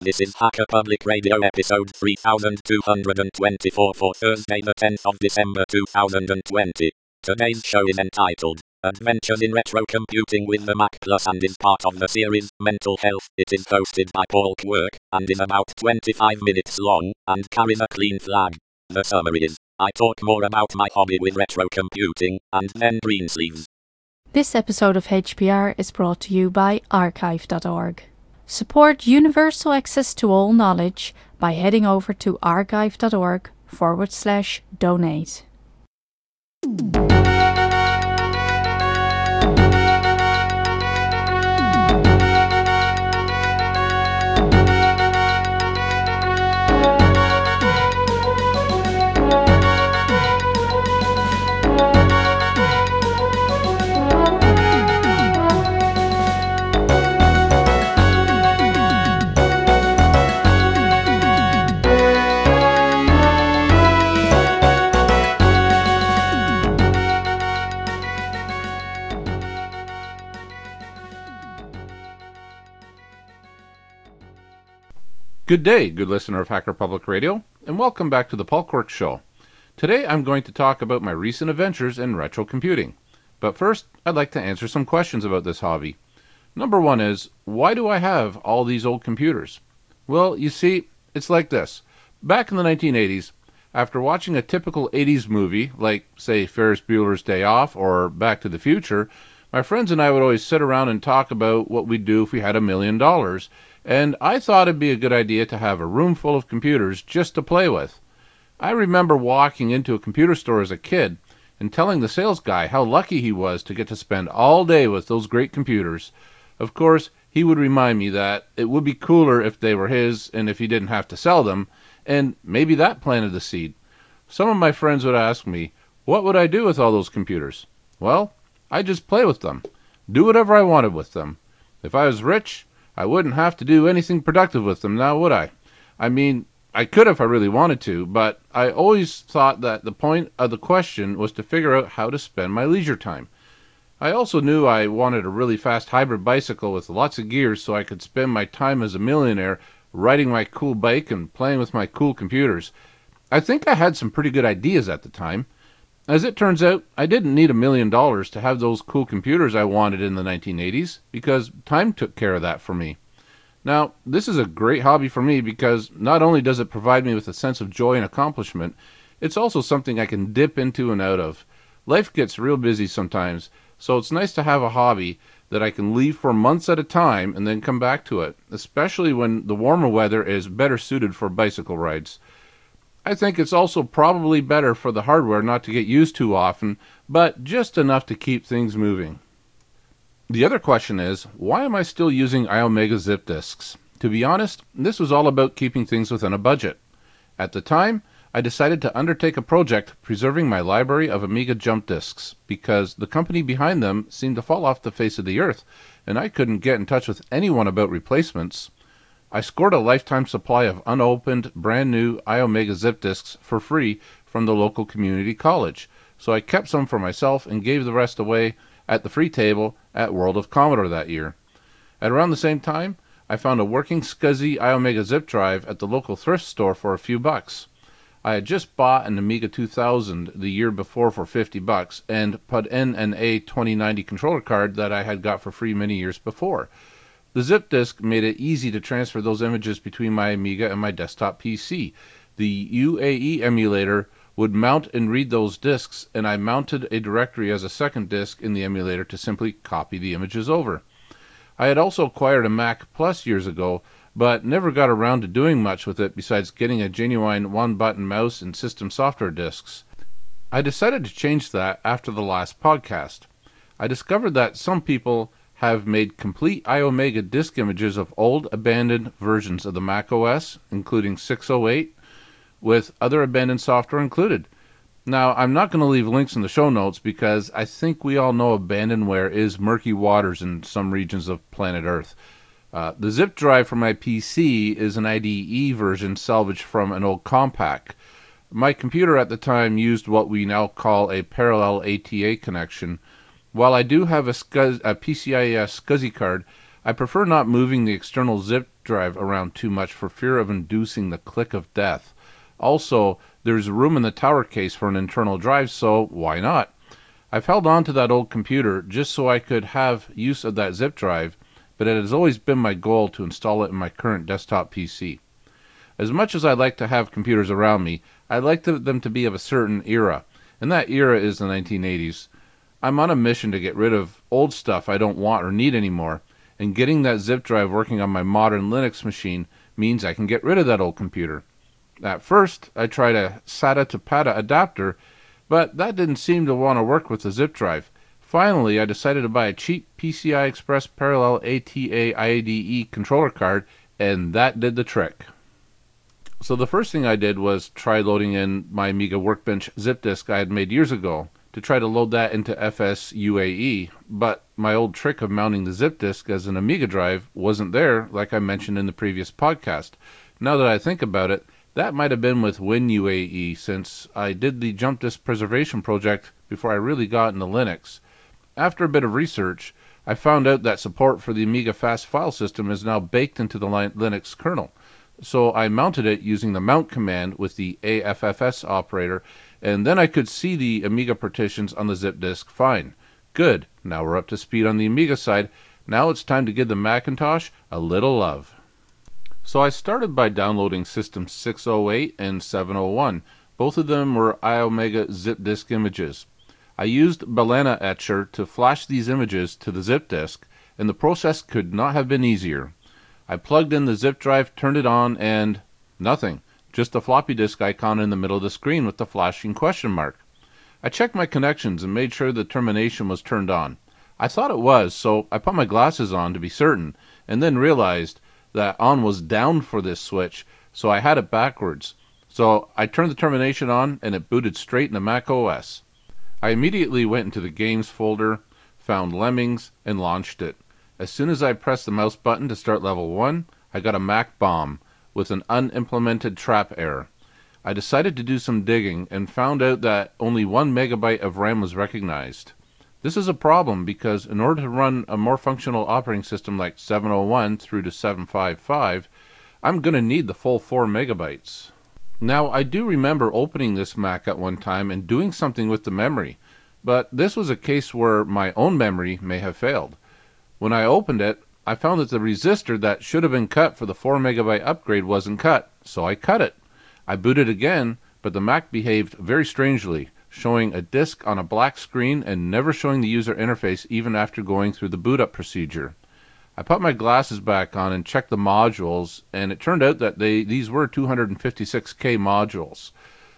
This is Hacker Public Radio episode 3224 for Thursday the 10th of December 2020. Today's show is entitled Adventures in Retro Computing with the Mac Plus and is part of the series Mental Health. It is hosted by Paul Quirk and is about 25 minutes long and carries a clean flag. The summary is, I talk more about my hobby with retro computing and then Greensleeves. This episode of HPR is brought to you by archive.org. Support universal access to all knowledge by heading over to archive.org/donate. Good day, good listener of Hacker Public Radio, and welcome back to the Paul Quirk Show. Today I'm going to talk about my recent adventures in retro computing. But first, I'd like to answer some questions about this hobby. Number one is, why do I have all these old computers? Well, you see, it's like this. Back in the 1980s, after watching a typical 80s movie, like, say, Ferris Bueller's Day Off or Back to the Future, my friends and I would always sit around and talk about what we'd do if we had $1 million, and I thought it'd be a good idea to have a room full of computers just to play with. I remember walking into a computer store as a kid and telling the sales guy how lucky he was to get to spend all day with those great computers. Of course, he would remind me that it would be cooler if they were his and if he didn't have to sell them, and maybe that planted the seed. Some of my friends would ask me, what would I do with all those computers? Well, I'd just play with them, do whatever I wanted with them. If I was rich, I wouldn't have to do anything productive with them now, would I? I mean, I could if I really wanted to, but I always thought that the point of the question was to figure out how to spend my leisure time. I also knew I wanted a really fast hybrid bicycle with lots of gears so I could spend my time as a millionaire riding my cool bike and playing with my cool computers. I think I had some pretty good ideas at the time. As it turns out, I didn't need $1 million to have those cool computers I wanted in the 1980s, because time took care of that for me. Now, this is a great hobby for me because not only does it provide me with a sense of joy and accomplishment, it's also something I can dip into and out of. Life gets real busy sometimes, so it's nice to have a hobby that I can leave for months at a time and then come back to it, especially when the warmer weather is better suited for bicycle rides. I think it's also probably better for the hardware not to get used too often, but just enough to keep things moving. The other question is, why am I still using iOmega zip disks? To be honest, this was all about keeping things within a budget. At the time, I decided to undertake a project preserving my library of Amiga jump disks, because the company behind them seemed to fall off the face of the earth, and I couldn't get in touch with anyone about replacements. I scored a lifetime supply of unopened, brand new iOmega zip disks for free from the local community college, so I kept some for myself and gave the rest away at the free table at World of Commodore that year. At around the same time, I found a working SCSI iOmega zip drive at the local thrift store for a few bucks. I had just bought an Amiga 2000 the year before for $50 and put in an A2090 controller card that I had got for free many years before. The zip disk made it easy to transfer those images between my Amiga and my desktop PC. The UAE emulator would mount and read those disks, and I mounted a directory as a second disk in the emulator to simply copy the images over. I had also acquired a Mac Plus years ago, but never got around to doing much with it besides getting a genuine one-button mouse and system software disks. I decided to change that after the last podcast. I discovered that some people have made complete iOmega disk images of old abandoned versions of the Mac OS, including 608, with other abandoned software included. Now, I'm not going to leave links in the show notes because I think we all know abandonware is murky waters in some regions of planet Earth. The zip drive for my PC is an IDE version salvaged from an old Compaq. My computer at the time used what we now call a parallel ATA connection. While I do have a PCI SCSI card, I prefer not moving the external zip drive around too much for fear of inducing the click of death. Also, there's room in the tower case for an internal drive, so why not? I've held on to that old computer just so I could have use of that zip drive, but it has always been my goal to install it in my current desktop PC. As much as I like to have computers around me, I like them to be of a certain era, and that era is the 1980s. I'm on a mission to get rid of old stuff I don't want or need anymore, and getting that zip drive working on my modern Linux machine means I can get rid of that old computer. At first, I tried a SATA to PATA adapter, but that didn't seem to want to work with the zip drive. Finally, I decided to buy a cheap PCI Express Parallel ATA IDE controller card, and that did the trick. So the first thing I did was try loading in my Amiga Workbench zip disk I had made years ago to try to load that into FSUAE, but my old trick of mounting the zip disk as an Amiga drive wasn't there, like I mentioned in the previous podcast. Now that I think about it, that might have been with WinUAE, since I did the jump disk preservation project before I really got into Linux. After a bit of research, I found out that support for the Amiga Fast File System is now baked into the Linux kernel. So I mounted it using the mount command with the AFFS operator, and then I could see the Amiga partitions on the zip disk fine. Good, now we're up to speed on the Amiga side. Now it's time to give the Macintosh a little love. So I started by downloading System 608 and 701. Both of them were iOmega zip disk images. I used Balena Etcher to flash these images to the zip disk, and the process could not have been easier. I plugged in the zip drive, turned it on, and nothing. Just a floppy disk icon in the middle of the screen with the flashing question mark. I checked my connections and made sure the termination was turned on. I thought it was, so I put my glasses on to be certain, and then realized that on was down for this switch, so I had it backwards. So I turned the termination on, and it booted straight into Mac OS. I immediately went into the Games folder, found Lemmings, and launched it. As soon as I pressed the mouse button to start level 1, I got a Mac bomb with an unimplemented trap error. I decided to do some digging and found out that only 1 megabyte of RAM was recognized. This is a problem because in order to run a more functional operating system like 701 through to 755, I'm going to need the full 4 megabytes. Now, I do remember opening this Mac at one time and doing something with the memory, but this was a case where my own memory may have failed. When I opened it, I found that the resistor that should have been cut for the 4 megabyte upgrade wasn't cut, so I cut it. I booted again, but the Mac behaved very strangely, showing a disk on a black screen and never showing the user interface even after going through the boot up procedure. I put my glasses back on and checked the modules, and it turned out that these were 256K modules.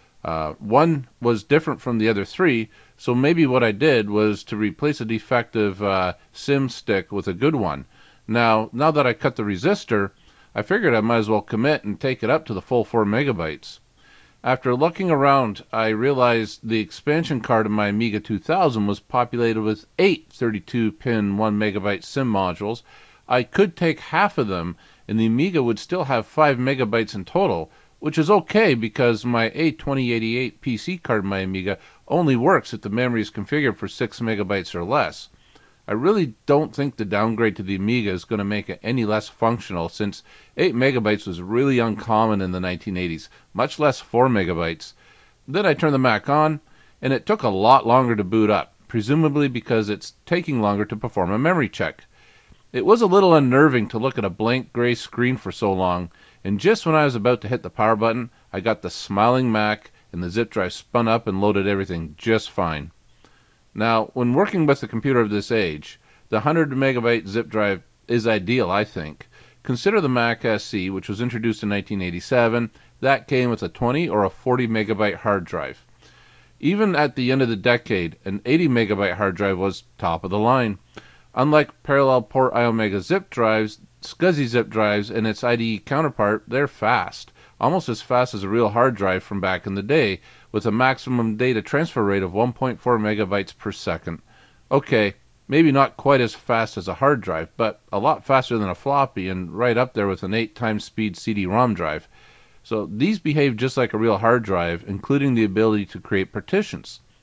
One was different from the other 3, so maybe what I did was to replace a defective SIM stick with a good one. Now that I cut the resistor, I figured I might as well commit and take it up to the full 4 megabytes. After looking around, I realized the expansion card of my Amiga 2000 was populated with 8 32-pin 1 megabyte SIM modules. I could take half of them, and the Amiga would still have 5 megabytes in total, which is okay because my A2088 PC card in my Amiga only works if the memory is configured for 6 megabytes or less. I really don't think the downgrade to the Amiga is going to make it any less functional, since 8 megabytes was really uncommon in the 1980s, much less 4 megabytes. Then I turned the Mac on, and it took a lot longer to boot up, presumably because it's taking longer to perform a memory check. It was a little unnerving to look at a blank gray screen for so long, and just when I was about to hit the power button, I got the smiling Mac, and the zip drive spun up and loaded everything just fine. Now, when working with a computer of this age, the 100 megabyte zip drive is ideal, I think. Consider the Mac SE, which was introduced in 1987. That came with a 20 or a 40 megabyte hard drive. Even at the end of the decade, an 80 megabyte hard drive was top of the line. Unlike parallel port iOmega zip drives, SCSI zip drives and its IDE counterpart, they're fast. Almost as fast as a real hard drive from back in the day, with a maximum data transfer rate of 1.4 megabytes per second. Okay, maybe not quite as fast as a hard drive, but a lot faster than a floppy and right up there with an 8 times speed CD-ROM drive. So these behave just like a real hard drive, including the ability to create partitions.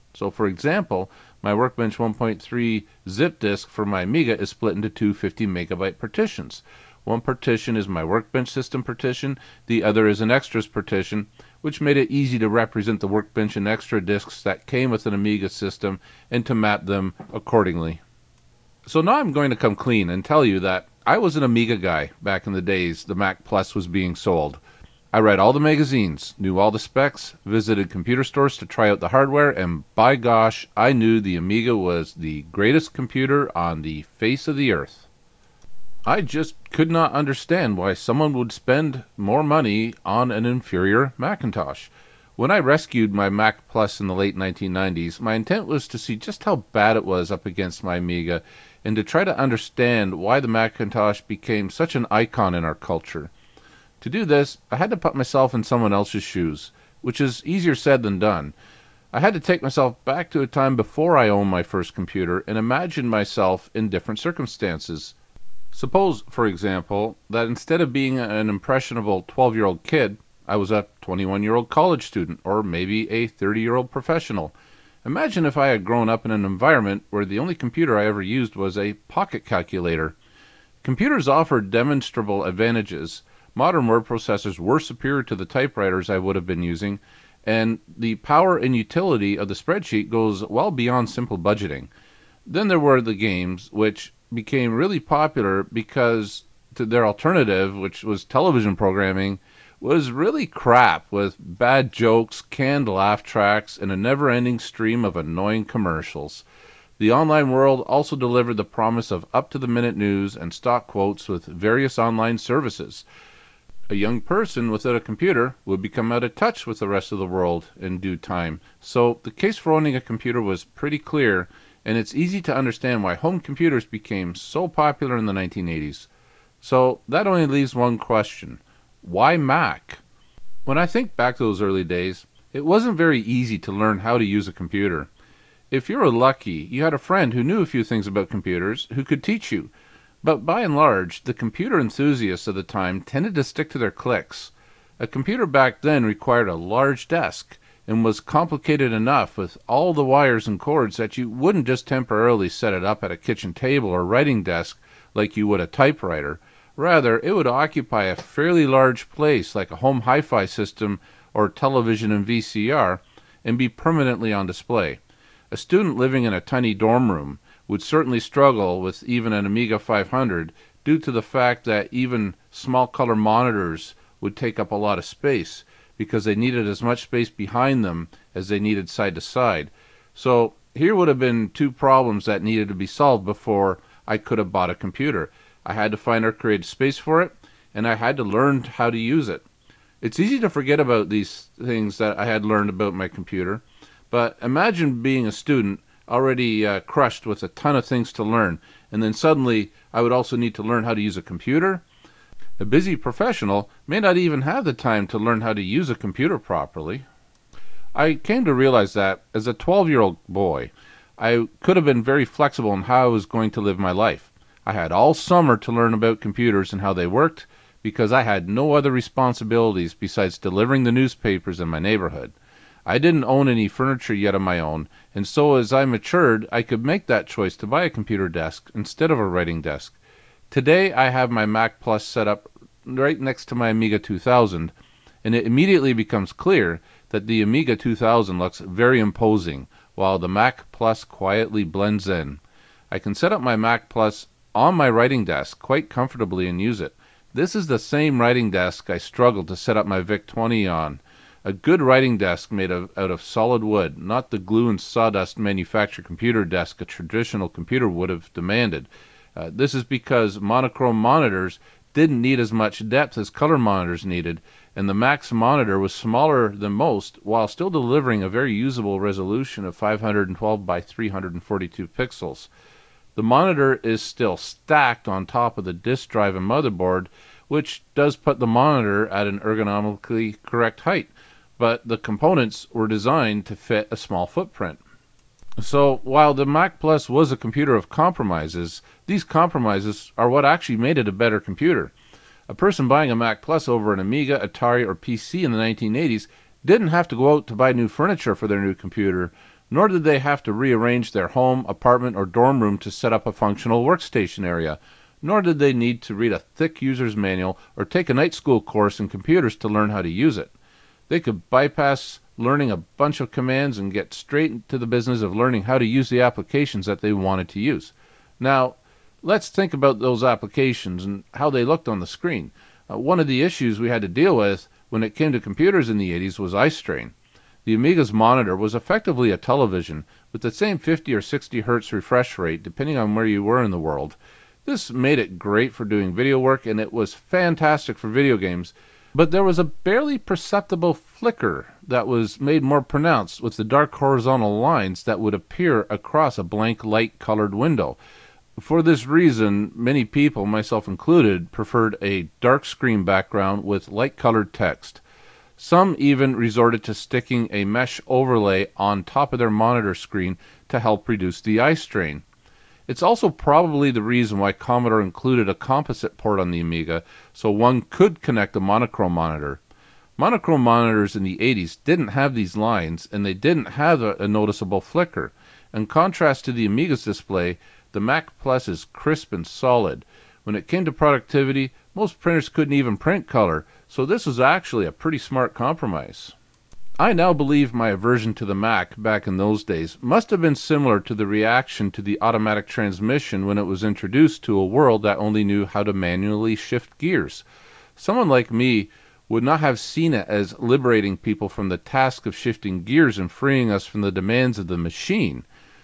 So for example, my Workbench 1.3 zip disk for my Amiga is split into two 50 megabyte partitions. One partition is my Workbench system partition, the other is an extras partition, which made it easy to represent the Workbench and extra disks that came with an Amiga system and to map them accordingly. So now I'm going to come clean and tell you that I was an Amiga guy back in the days the Mac Plus was being sold. I read all the magazines, knew all the specs, visited computer stores to try out the hardware, and by gosh, I knew the Amiga was the greatest computer on the face of the earth. I just could not understand why someone would spend more money on an inferior Macintosh. When I rescued my Mac Plus in the late 1990s, my intent was to see just how bad it was up against my Amiga and to try to understand why the Macintosh became such an icon in our culture. To do this, I had to put myself in someone else's shoes, which is easier said than done. I had to take myself back to a time before I owned my first computer and imagine myself in different circumstances. Suppose, for example, that instead of being an impressionable 12-year-old kid, I was a 21-year-old college student, or maybe a 30-year-old professional. Imagine if I had grown up in an environment where the only computer I ever used was a pocket calculator. Computers offered demonstrable advantages. Modern word processors were superior to the typewriters I would have been using, and the power and utility of the spreadsheet goes well beyond simple budgeting. Then there were the games, which became really popular because their alternative, which was television programming, was really crap with bad jokes, canned laugh tracks, and a never-ending stream of annoying commercials. The online world also delivered the promise of up-to-the-minute news and stock quotes with various online services. A young person without a computer would become out of touch with the rest of the world in due time. So the case for owning a computer was pretty clear, and it's easy to understand why home computers became so popular in the 1980s. So that only leaves one question. Why Mac? When I think back to those early days, it wasn't very easy to learn how to use a computer. If you were lucky, you had a friend who knew a few things about computers who could teach you. But by and large, the computer enthusiasts of the time tended to stick to their cliques. A computer back then required a large desk and was complicated enough with all the wires and cords that you wouldn't just temporarily set it up at a kitchen table or writing desk like you would a typewriter. Rather, it would occupy a fairly large place like a home hi-fi system or television and VCR and be permanently on display. A student living in a tiny dorm room would certainly struggle with even an Amiga 500 due to the fact that even small color monitors would take up a lot of space because they needed as much space behind them as they needed side to side. So here would have been two problems that needed to be solved before I could have bought a computer. I had to find or create space for it, and I had to learn how to use it. It's easy to forget about these things that I had learned about my computer, but imagine being a student already crushed with a ton of things to learn, and then suddenly I would also need to learn how to use a computer. A busy professional may not even have the time to learn how to use a computer properly. I came to realize that as a 12-year-old boy, I could have been very flexible in how I was going to live my life. I had all summer to learn about computers and how they worked because I had no other responsibilities besides delivering the newspapers in my neighborhood. I didn't own any furniture yet of my own, and so as I matured, I could make that choice to buy a computer desk instead of a writing desk. Today, I have my Mac Plus set up right next to my Amiga 2000, and it immediately becomes clear that the Amiga 2000 looks very imposing, while the Mac Plus quietly blends in. I can set up my Mac Plus on my writing desk quite comfortably and use it. This is the same writing desk I struggled to set up my VIC-20 on. A good writing desk made out of solid wood, not the glue and sawdust manufactured computer desk a traditional computer would have demanded. This is because monochrome monitors didn't need as much depth as color monitors needed, and the Mac's monitor was smaller than most while still delivering a very usable resolution of 512 by 342 pixels. The monitor is still stacked on top of the disk drive and motherboard, which does put the monitor at an ergonomically correct height, but the components were designed to fit a small footprint. So while the Mac Plus was a computer of compromises, these compromises are what actually made it a better computer. A person buying a Mac Plus over an Amiga, Atari, or PC in the 1980s didn't have to go out to buy new furniture for their new computer, nor did they have to rearrange their home, apartment, or dorm room to set up a functional workstation area, nor did they need to read a thick user's manual or take a night school course in computers to learn how to use it. They could bypass learning a bunch of commands and get straight into the business of learning how to use the applications that they wanted to use. Now, let's think about those applications and how they looked on the screen. One of the issues we had to deal with when it came to computers in the 80s was eye strain. The Amiga's monitor was effectively a television with the same 50 or 60 hertz refresh rate depending on where you were in the world. This made it great for doing video work, and it was fantastic for video games, but there was a barely perceptible flicker that was made more pronounced with the dark horizontal lines that would appear across a blank light-colored window. For this reason, many people, myself included, preferred a dark screen background with light-colored text. Some even resorted to sticking a mesh overlay on top of their monitor screen to help reduce the eye strain. It's also probably the reason why Commodore included a composite port on the Amiga, so one could connect a monochrome monitor. Monochrome monitors in the 80s didn't have these lines, and they didn't have a noticeable flicker. In contrast to the Amiga's display, the Mac Plus is crisp and solid. When it came to productivity, most printers couldn't even print color, so this was actually a pretty smart compromise. I now believe my aversion to the Mac back in those days must have been similar to the reaction to the automatic transmission when it was introduced to a world that only knew how to manually shift gears. Someone like me would not have seen it as liberating people from the task of shifting gears and freeing us from the demands of the machine.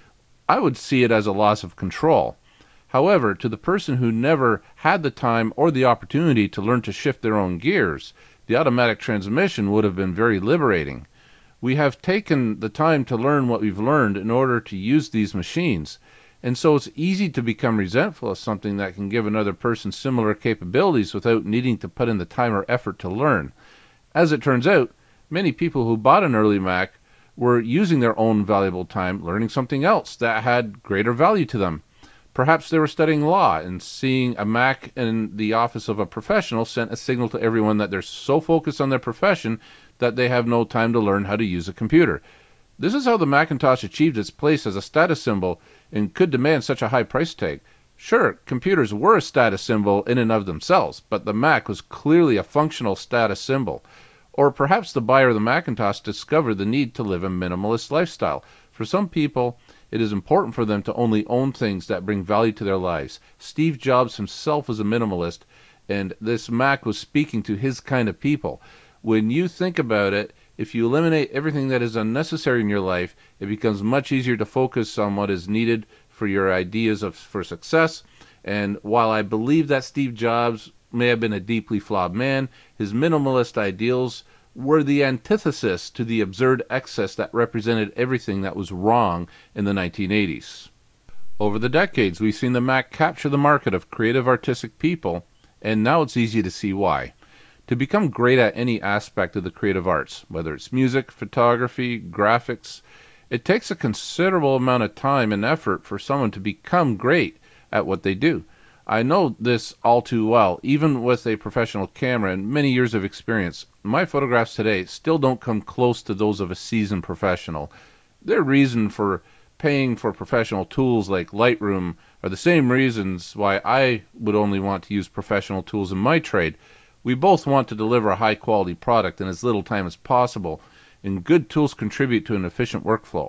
I would see it as a loss of control. However, to the person who never had the time or the opportunity to learn to shift their own gears, the automatic transmission would have been very liberating. We have taken the time to learn what we've learned in order to use these machines, and so it's easy to become resentful of something that can give another person similar capabilities without needing to put in the time or effort to learn. As it turns out, many people who bought an early Mac were using their own valuable time learning something else that had greater value to them. Perhaps they were studying law, and seeing a Mac in the office of a professional sent a signal to everyone that they're so focused on their profession that they have no time to learn how to use a computer. This is how the Macintosh achieved its place as a status symbol and could demand such a high price tag. Sure, computers were a status symbol in and of themselves, but the Mac was clearly a functional status symbol. Or perhaps the buyer of the Macintosh discovered the need to live a minimalist lifestyle. For some people, it is important for them to only own things that bring value to their lives. Steve Jobs himself was a minimalist, and this Mac was speaking to his kind of people. When you think about it, if you eliminate everything that is unnecessary in your life, it becomes much easier to focus on what is needed for your ideas for success. And while I believe that Steve Jobs may have been a deeply flawed man, his minimalist ideals were the antithesis to the absurd excess that represented everything that was wrong in the 1980s. Over the decades, we've seen the Mac capture the market of creative artistic people, and now it's easy to see why. To become great at any aspect of the creative arts, whether it's music, photography, graphics, it takes a considerable amount of time and effort for someone to become great at what they do. I know this all too well. Even with a professional camera and many years of experience, my photographs today still don't come close to those of a seasoned professional. Their reason for paying for professional tools like Lightroom are the same reasons why I would only want to use professional tools in my trade. We both want to deliver a high-quality product in as little time as possible, and good tools contribute to an efficient workflow.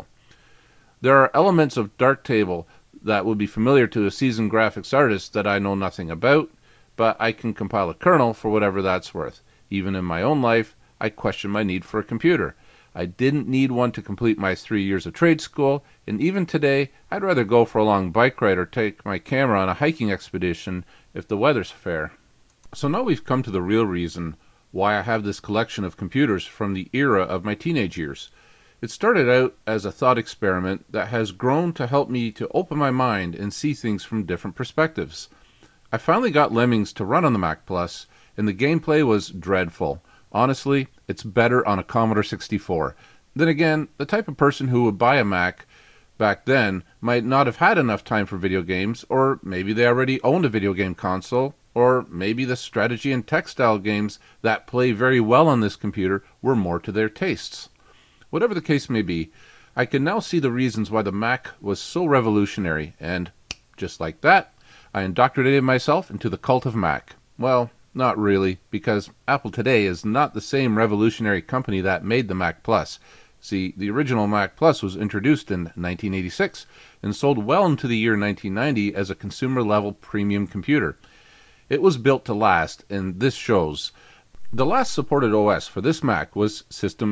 There are elements of Darktable that would be familiar to a seasoned graphics artist that I know nothing about, but I can compile a kernel for whatever that's worth. Even in my own life, I question my need for a computer. I didn't need one to complete my 3 years of trade school, and even today, I'd rather go for a long bike ride or take my camera on a hiking expedition if the weather's fair. So now we've come to the real reason why I have this collection of computers from the era of my teenage years. It started out as a thought experiment that has grown to help me to open my mind and see things from different perspectives. I finally got Lemmings to run on the Mac Plus, and the gameplay was dreadful. Honestly, it's better on a Commodore 64. Then again, the type of person who would buy a Mac back then might not have had enough time for video games, or maybe they already owned a video game console, or maybe the strategy and tech-style games that play very well on this computer were more to their tastes. Whatever the case may be, I can now see the reasons why the Mac was so revolutionary, and just like that, I indoctrinated myself into the cult of Mac. Well, not really, because Apple today is not the same revolutionary company that made the Mac Plus. See, the original Mac Plus was introduced in 1986 and sold well into the year 1990 as a consumer-level premium computer. It was built to last, and this shows. The last supported OS for this Mac was System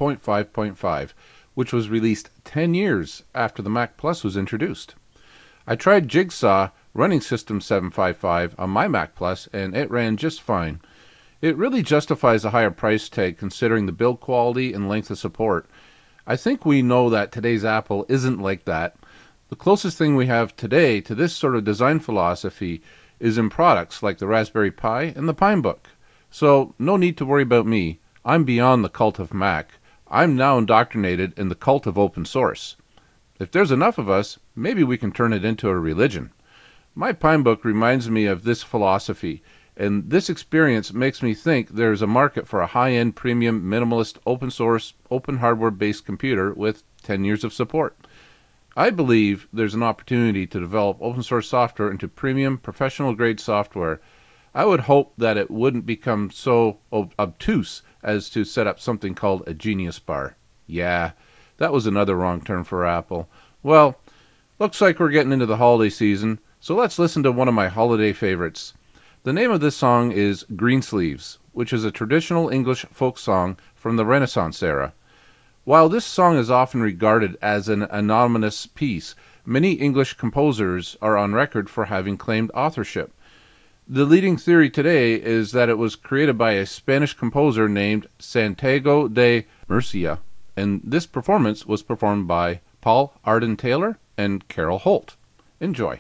7.5.5, which was released 10 years after the Mac Plus was introduced. I tried Jigsaw running System 755 on my Mac Plus, and it ran just fine. It really justifies a higher price tag considering the build quality and length of support. I think we know that today's Apple isn't like that. The closest thing we have today to this sort of design philosophy is in products like the Raspberry Pi and the Pinebook. So, no need to worry about me. I'm beyond the cult of Mac. I'm now indoctrinated in the cult of open source. If there's enough of us, maybe we can turn it into a religion. My Pinebook reminds me of this philosophy, and this experience makes me think there's a market for a high-end, premium, minimalist, open-source, open hardware-based computer with 10 years of support. I believe there's an opportunity to develop open-source software into premium, professional-grade software. I would hope that it wouldn't become so obtuse as to set up something called a Genius Bar. Yeah, that was another wrong term for Apple. Well, looks like we're getting into the holiday season, so let's listen to one of my holiday favorites. The name of this song is Greensleeves, which is a traditional English folk song from the Renaissance era. While this song is often regarded as an anonymous piece, many English composers are on record for having claimed authorship. The leading theory today is that it was created by a Spanish composer named Santiago de Murcia, and this performance was performed by Paul Arden Taylor and Carol Holt. Enjoy.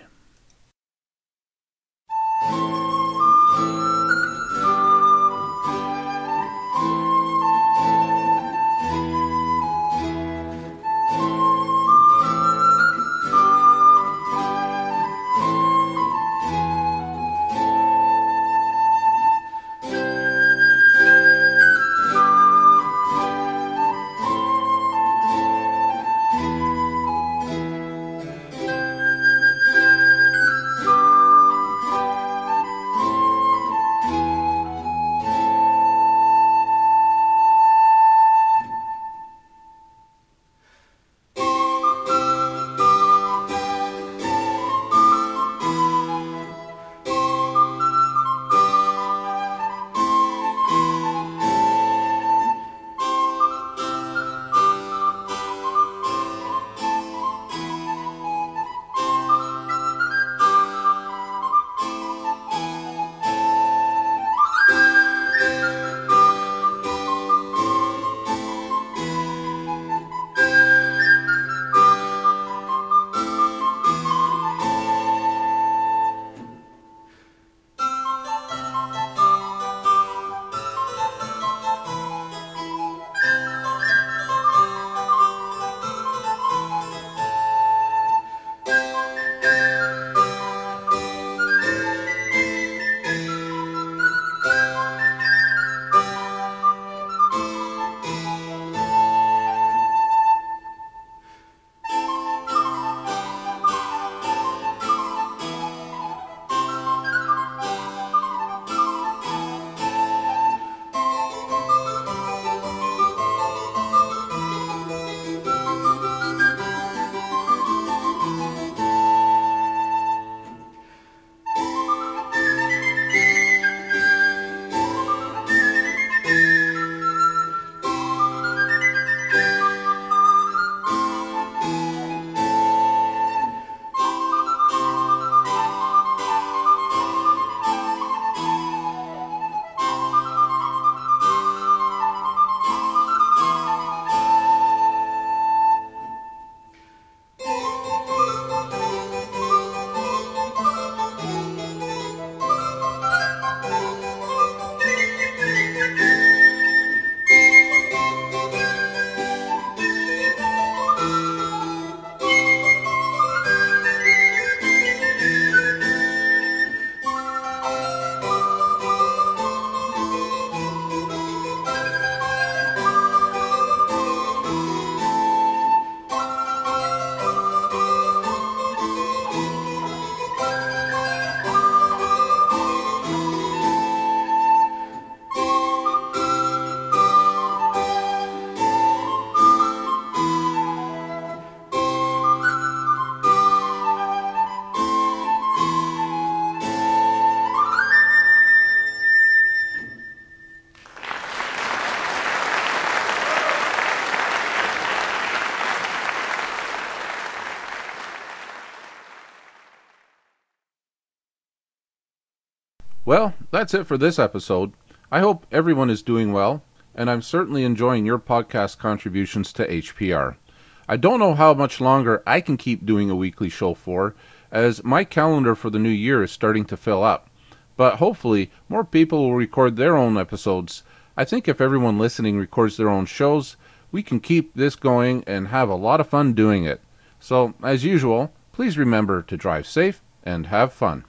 Well, that's it for this episode. I hope everyone is doing well, and I'm certainly enjoying your podcast contributions to HPR. I don't know how much longer I can keep doing a weekly show for, as my calendar for the new year is starting to fill up. But hopefully, more people will record their own episodes. I think if everyone listening records their own shows, we can keep this going and have a lot of fun doing it. So, as usual, please remember to drive safe and have fun.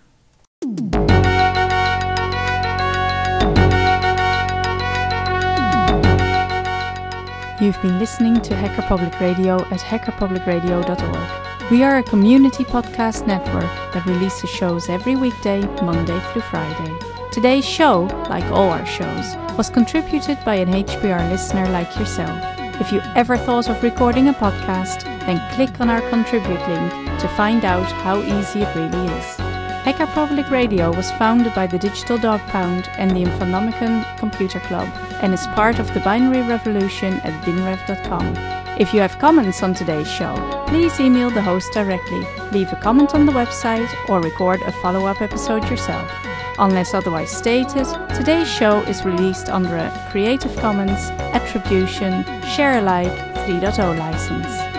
You've been listening to Hacker Public Radio at hackerpublicradio.org. We are a community podcast network that releases shows every weekday, Monday through Friday. Today's show, like all our shows, was contributed by an HPR listener like yourself. If you ever thought of recording a podcast, then click on our contribute link to find out how easy it really is. Hacker Public Radio was founded by the Digital Dog Pound and the Infonomicon Computer Club and is part of the binary revolution at binrev.com. If you have comments on today's show, please email the host directly, leave a comment on the website, or record a follow-up episode yourself. Unless otherwise stated, today's show is released under a Creative Commons Attribution Share Alike 3.0 license.